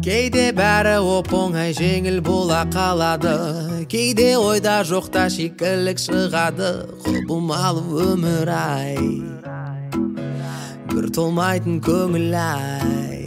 Кейде бәрі оп-оңай жеңіл бола қалады, кейде ойда жоқта шикілік шығады. Құбылмалы өмір ай, бір толмайтын көңіл ай.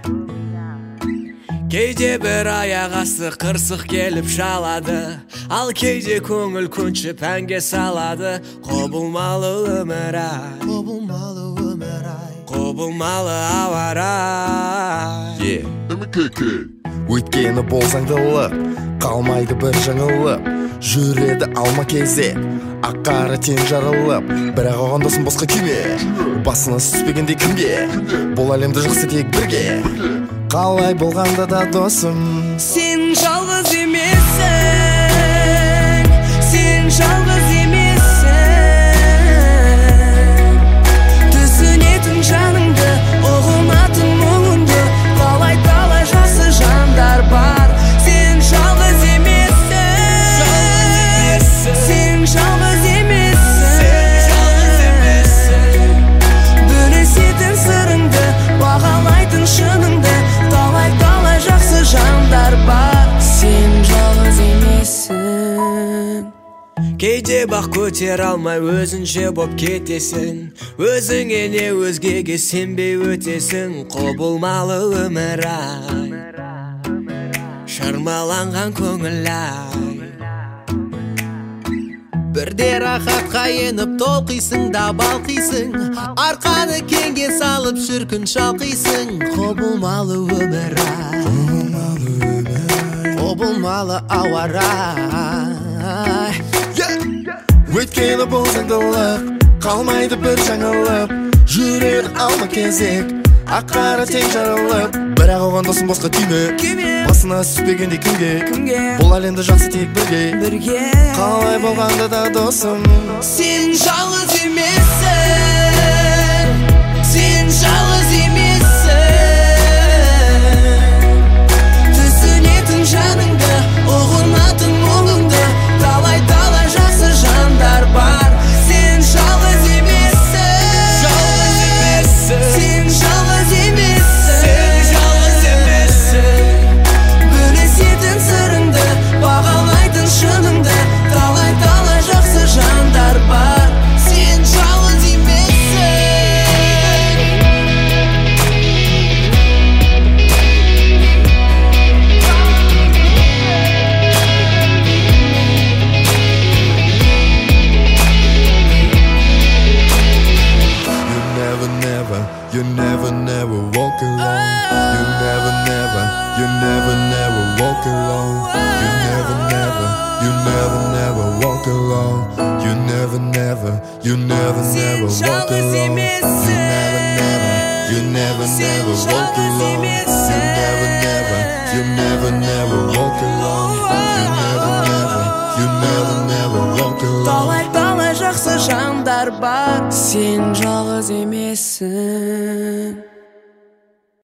Кейде бір аяқ асты қырсық келіп шалады, ал кейде көңіл көншіп әнге салады. Құбылмалы өмір ай, құбылмалы өмір ай, құбылмалы ауа рай. Өйткені болсаң дылып, қалмайды бір жаңылып, жүреді алма кезек, аққары тең жарылып. Бірақ оған досым босқа күйме, басына түспегенде кімге? Бұл әлемді жақсы тек бірге, қалай болғанда да досым. Сен жалғыз емессің, сен жалғыз емессің. Түсінетін жаныңды, ұғынатын мұңыңды, талай жақсы жандар бар. Сен жалғыз емессің, сен жалғыз емессің. Бөлісетін сырыңды, бағалайтын шыныңды, талай жақсы жандар бар. Сен жалғыз емессің. Кейде бақ көтер алмай өзінше боп кетесің, өзіңе не өзгеге сенбей өтесің. Құбылмалы өмір ай, шырмаланған көңіл ай. Бірде рахатқа еніп толқисың да балқисың, арқаны кеңге салып шіркін шалқисың. Құбылмалы өмір ай, құбылмалы ауа рай. Өйткені болсаң дылып, қалмайды бір жаңылып, жүреді алма кезек, аққары тең жарылып. Бірақ оған досым босқа түйме, басына түспегенде кімге? Бұл әлемді жақсы тек бірге, қалай болғанда да досым. Сен жалғыз емессің, сен жалғыз емессің. Түсінетін жаныңды, ұғынатын мұңыңды, талай жақсы жандар бар. Сен жалғыз емессің, сен жалғыз емессің. Бөлісетін сырыңды, бағалайтын шыныңды, талай жақсы жандар бар. Сен жалғыз емессің. You never walk alone. You never walk alone. You never walk alone. You never walk alone. You never walk alone. You never walk alone. You never walk alone. Талай жақсы жандар бар. Сен жалғыз емессің.